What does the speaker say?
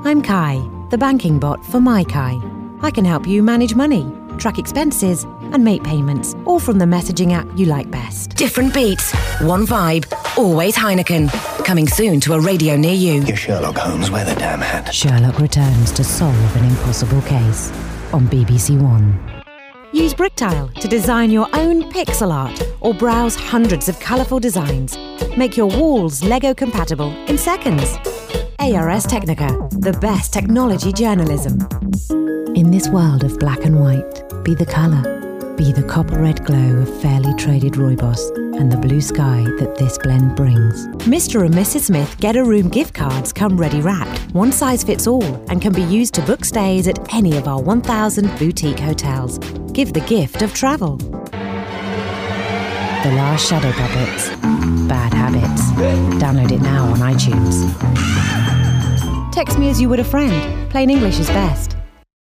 I'm Kai, the banking bot for MyKai. I can help you manage money, track expenses, and make payments, all from the messaging app you like best. Different beats, one vibe, always Heineken. Coming soon to a radio near you. You're Sherlock Holmes, wear the damn hat. Sherlock returns to solve an impossible case on BBC One. Use Bricktile to design your own pixel art or browse hundreds of colourful designs. Make your walls Lego compatible in seconds. ARS Technica, the best technology journalism. In this world of black and white, be the colour. Be the copper red glow of fairly traded Rooibos and the blue sky that this blend brings. Mr. and Mrs. Smith Get a Room gift cards come ready wrapped. One size fits all and can be used to book stays at any of our 1,000 boutique hotels. Give the gift of travel. The Last Shadow Puppets. Bad Habits. Download it now on iTunes. Text me as you would a friend. Plain English is best.